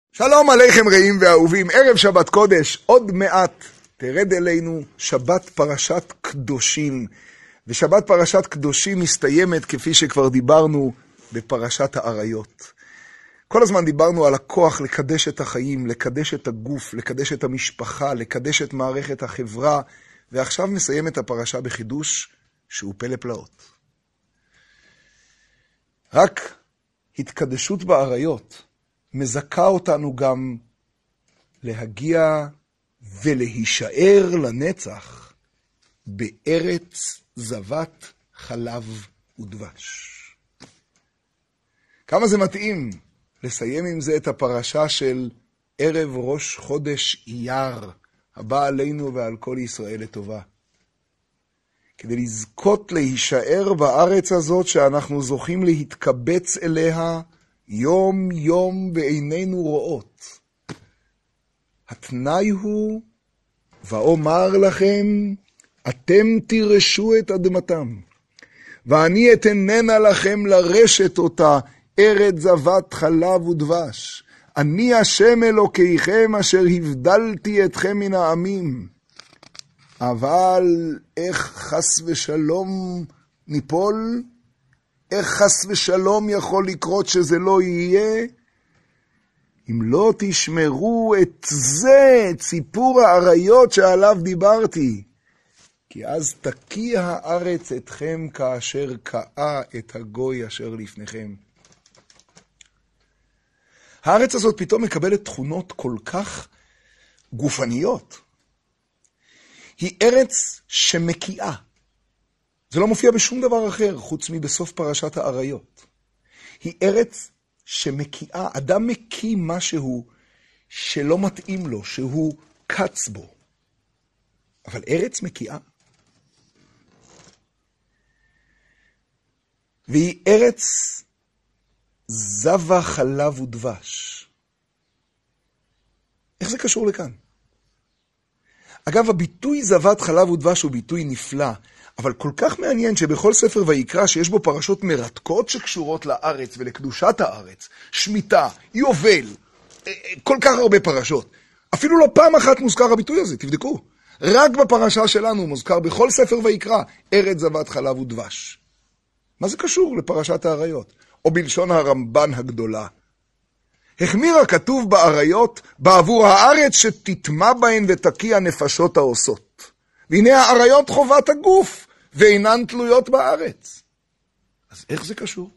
שלום עליכם רעים ואהובים, ערב שבת קודש, עוד מעט תרד אלינו שבת פרשת קדושים, ושבת פרשת קדושים מסתיימת כפי שכבר דיברנו בפרשת העריות. כל הזמן דיברנו על הכוח לקדש את החיים, לקדש את הגוף, לקדש את המשפחה, לקדש את מערכת החברה, ועכשיו מסיים את הפרשה בחידוש שהוא פלא פלאות. רק התקדשות בעריות מזכה אותנו גם להגיע ולהישאר לנצח בארץ זבת חלב ודבש. כמה זה מתאים לסיים עם זה את הפרשה של ערב ראש חודש אייר, הבא עלינו ועל כל ישראל לטובה. כדי לזכות להישאר בארץ הזאת שאנחנו זוכים להתקבץ אליה יום יום בעינינו רואות. התנאי הוא, ואומר לכם, אתם תירשו את אדמתם, ואני אתננה לכם לרשת אותה, ארץ זבת חלב ודבש. אני השם אלוקיכם אשר הבדלתי אתכם מן העמים. אבל איך חס ושלום ניפול? איך חס ושלום יכול לקרות שזה לא יהיה? אם לא תשמרו את זה, את סיפור העריות שעליו דיברתי. כי אז תקיע הארץ אתכם כאשר קעה את הגוי אשר לפניכם. הארץ הזאת פתאום מקבלת תכונות כל כך גופניות. היא ארץ שמקיעה. זה לא מופיע בשום דבר אחר, חוץ מבסוף פרשת העריות. היא ארץ שמקיעה, אדם מקיא משהו שלא מתאים לו, שהוא קץ בו. אבל ארץ מקיעה. והיא ארץ זבה חלב ודבש. איך זה קשור לכאן? אגב, הביטוי זבת חלב ודבש הוא ביטוי נפלא, אבל כל כך מעניין שבכל ספר ויקרא שיש בו פרשות מרתקות שקשורות לארץ ולקדושת הארץ, שמיטה, יובל, כל כך הרבה פרשות. אפילו לא פעם אחת מוזכר הביטוי הזה, תבדקו. רק בפרשה שלנו מוזכר בכל ספר ויקרא, ארץ זבת חלב ודבש. מה זה קשור לפרשת העריות? או בלשון הרמב"ן הגדולה. החמיר הכתוב בעריות בעבור הארץ שתטמע בהן ותקיע נפשות העושות. והנה העריות חובת הגוף ואינן תלויות בארץ. אז איך זה קשור?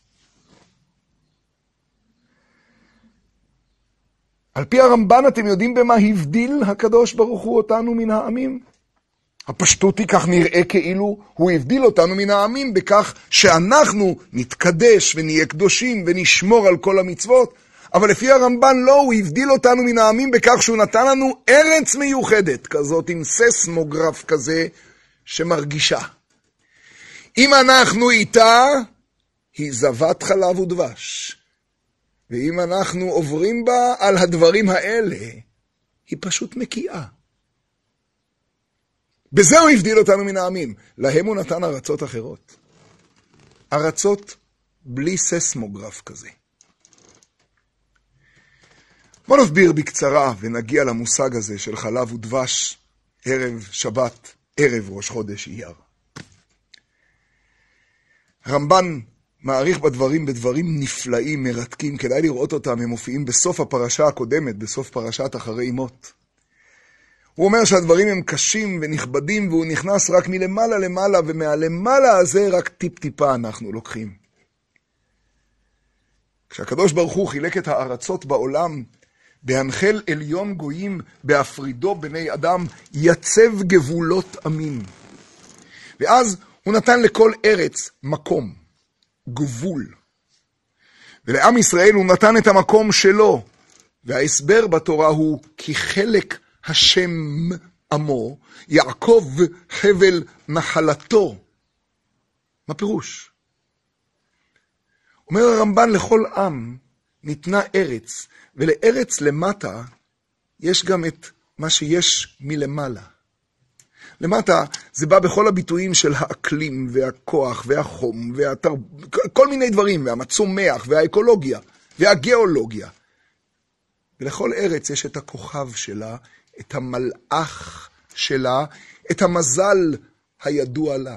על פי הרמב"ן אתם יודעים במה הבדיל הקדוש ברוך הוא אותנו מן העמים? הפשטות היא כך נראה כאילו הוא הבדיל אותנו מן העמים בכך שאנחנו נתקדש ונהיה קדושים ונשמור על כל המצוות, אבל לפי הרמב"ן לא, הוא הבדיל אותנו מן העמים בכך שהוא נתן לנו ארץ מיוחדת כזאת עם ססמוגרף כזה שמרגישה. אם אנחנו איתה, היא זבת חלב ודבש. ואם אנחנו עוברים בה על הדברים האלה, היא פשוט מקיאה. בזה הוא הבדיל אותנו מן העמים. להם הוא נתן ארצות אחרות. ארצות בלי ססמוגרף כזה. בוא נסביר בקצרה ונגיע למושג הזה של חלב ודבש, ערב שבת, ערב ראש חודש אייר. הרמב"ן מעריך בדברים נפלאים, מרתקים, כדאי לראות אותם, הם מופיעים בסוף הפרשה הקודמת, בסוף פרשת אחרי מות. הוא אומר שהדברים הם קשים ונכבדים, והוא נכנס רק מלמעלה למעלה, ומהלמעלה הזה רק טיפ-טיפה אנחנו לוקחים. כשהקדוש ברוך הוא חילק את הארצות בעולם, בהנחל עליון גויים, בהפרידו בני אדם, יצב גבולות עמים. ואז הוא נתן לכל ארץ מקום, גבול. ולעם ישראל הוא נתן את המקום שלו, וההסבר בתורה הוא כי חלק השם עמו, יעקב חבל נחלתו. מה פירוש? אומר הרמב"ן, לכל עם ניתנה ארץ, ולארץ למטה יש גם את מה שיש מלמעלה. למטה זה בא בכל הביטויים של האקלים והכוח והחום כל מיני דברים, והמצומח והאקולוגיה והגיאולוגיה. ולכל ארץ יש את הכוכב שלה, את המלאך שלה, את המזל הידוע לה.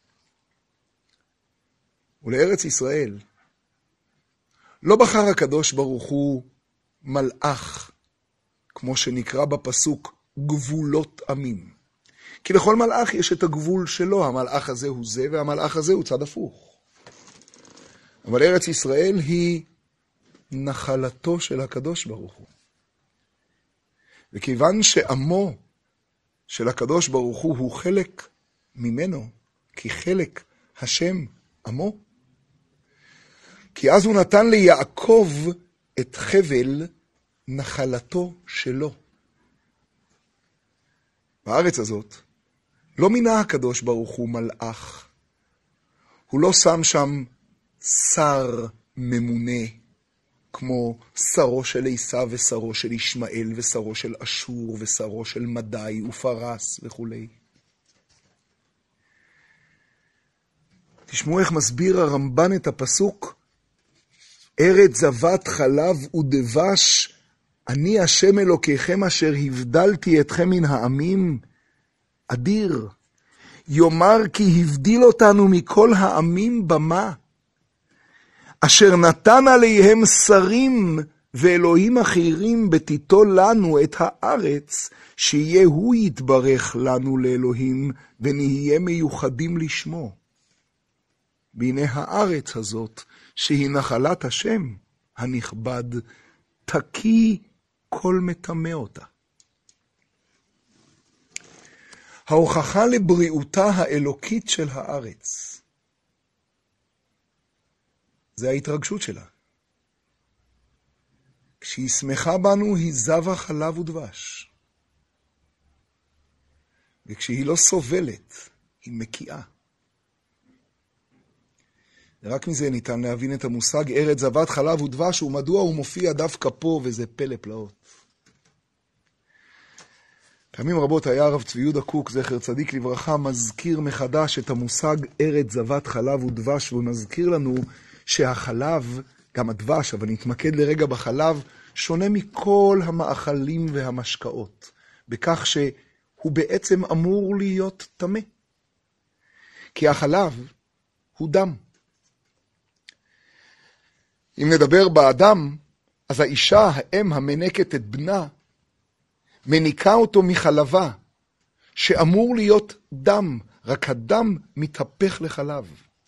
ולארץ ישראל לא בחר הקדוש ברוך הוא מלאך, כמו שנקרא בפסוק גבולות עמים. כי לכל מלאך יש את הגבול שלו, המלאך הזה הוא זה והמלאך הזה הוא צד הפוך. אבל ארץ ישראל היא נחלתו של הקדוש ברוך הוא. וכיוון שעמו של הקדוש ברוך הוא חלק ממנו, כי חלק השם עמו, כי אז הוא נתן ליעקב את חבל נחלתו שלו. בארץ הזאת לא מינה הקדוש ברוך הוא מלאך. הוא לא שם שם שר ממונה, כמו שרו של עשיו ושרו של ישמעאל ושרו של אשור ושרו של מדי ופרס וכו'. תשמעו איך מסביר הרמב"ן את הפסוק, ארץ זבת חלב ודבש, אני השם אלוקיכם אשר הבדלתי אתכם מן העמים. אדיר, יאמר כי הבדיל אותנו מכל העמים במה, אשר נתן עליהם שרים ואלוהים אחרים בתיתו לנו את הארץ, שיהיה הוא יתברך לנו לאלוהים ונהיה מיוחדים לשמו. והנה הארץ הזאת, שהיא נחלת השם הנכבד, תקי כל מטמא אותה. ההוכחה לבריאותה האלוקית של הארץ, זה ההתרגשות שלה. כשהיא שמחה בנו, היא זבה חלב ודבש. וכשהיא לא סובלת, היא מקיאה. ורק מזה ניתן להבין את המושג ארץ זבת חלב ודבש, ומדוע הוא מופיע דווקא פה, וזה פלא פלאות. פעמים רבות היה הרב צבי יהודה קוק, זכר צדיק לברכה, מזכיר מחדש את המושג ארץ זבת חלב ודבש, והוא מזכיר לנו שהחלב, גם הדבש, אבל נתמקד לרגע בחלב, שונה מכל המאכלים והמשקאות, בכך שהוא בעצם אמור להיות טמא. כי החלב הוא דם. אם נדבר באדם, אז האישה, האם המנקת את בנה, מניקה אותו מחלבה, שאמור להיות דם, רק הדם מתהפך לחלב.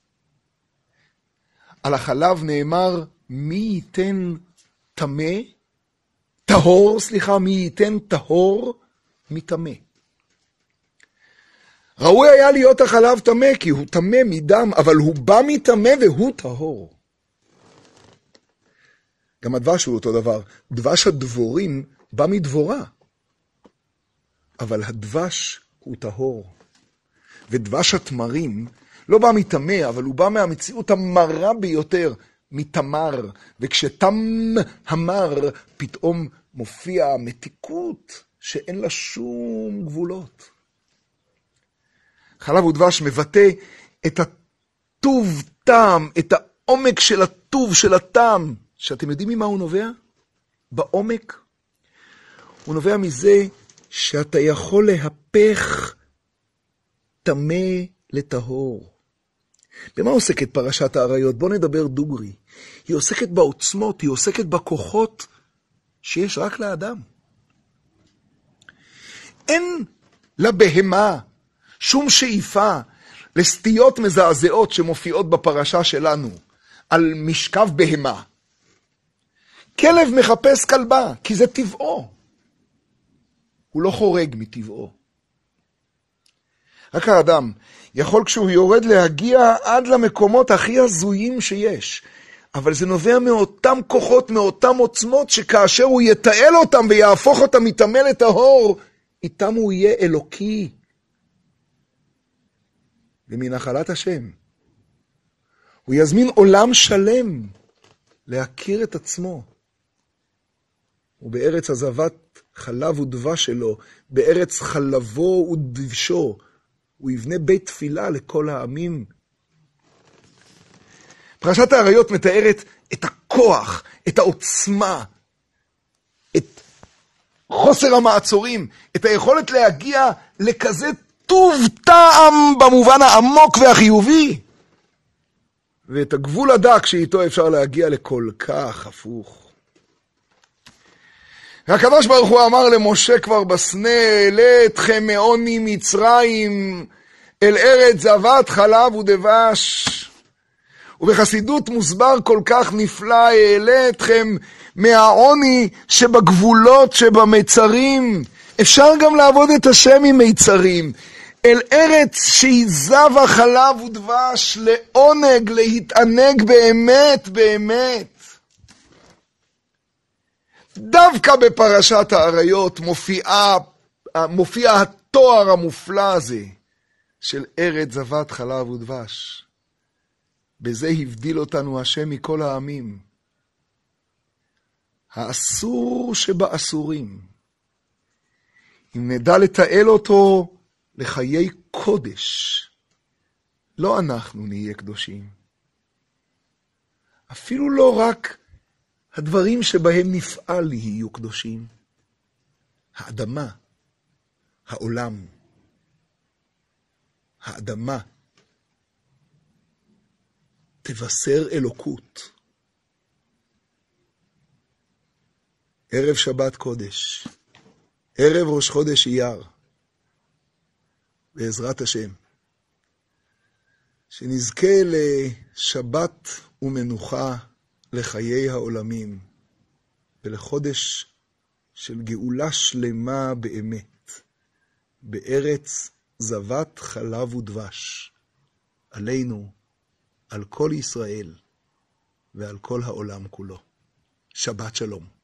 על החלב נאמר, מי ייתן מי ייתן טהור מטמא. ראוי היה להיות החלב טמא, כי הוא טמא מדם, אבל הוא בא מטמא והוא טהור. גם הדבש הוא אותו דבר. דבש הדבורים בא מדבורה, אבל הדבש הוא טהור. ודבש התמרים לא בא מטמא, אבל הוא בא מהמציאות המרה ביותר, מתמר. וכשתם המר, פתאום מופיע מתיקות שאין לה שום גבולות. חלב ודבש מבטא את הטוב טעם, את העומק של הטוב של הטעם, שאתם יודעים ממה הוא נובע? בעומק. הוא נובע מזה שאתה יכול להפך טמא לטהור. במה עוסקת פרשת העריות? בוא נדבר דוגרי. היא עוסקת בעוצמות, היא עוסקת בכוחות שיש רק לאדם. אין לבהמה שום שאיפה לסטיות מזעזעות שמופיעות בפרשה שלנו על משכב בהמה. כלב מחפש כלבה, כי זה טבעו. הוא לא חורג מטבעו. רק האדם יכול כשהוא יורד להגיע עד למקומות הכי הזויים שיש. אבל זה נובע מאותם כוחות, מאותם עוצמות, שכאשר הוא יתעל אותם ויהפוך אותם מטמא לטהור, איתם הוא יהיה אלוקי. ומנחלת השם. הוא יזמין עולם שלם להכיר את עצמו. ובארץ הזבת חלב ודבש שלו, בארץ חלבו ודבשו, הוא יבנה בית תפילה לכל העמים. פרשת העריות מתארת את הכוח, את העוצמה, את חוסר המעצורים, את היכולת להגיע לכזה טוב טעם במובן העמוק והחיובי, ואת הגבול הדק שאיתו אפשר להגיע לכל כך הפוך. הקדוש ברוך הוא אמר למשה כבר בסנה, העלה אתכם מעוני מצרים אל ארץ זבת חלב ודבש. ובחסידות מוסבר כל כך נפלא, העלה אתכם מהעוני שבגבולות שבמצרים. אפשר גם לעבוד את השם עם מיצרים. אל ארץ שהיא זבה חלב ודבש, לעונג, להתענג באמת באמת. דווקא בפרשת העריות מופיע התואר המופלא הזה של ארץ זבת חלב ודבש. בזה הבדיל אותנו השם מכל העמים. האסור שבאסורים. אם נדע לתעל אותו לחיי קודש, לא אנחנו נהיה קדושים. אפילו לא רק הדברים שבהם נפעל יהיו קדושים. האדמה, העולם, האדמה, תבשר אלוקות. ערב שבת קודש, ערב ראש חודש אייר, בעזרת השם, שנזכה לשבת ומנוחה לחיי העולמים, ולחודש של גאולה שלמה באמת, בארץ זבת חלב ודבש, עלינו, על כל ישראל ועל כל העולם כולו. שבת שלום.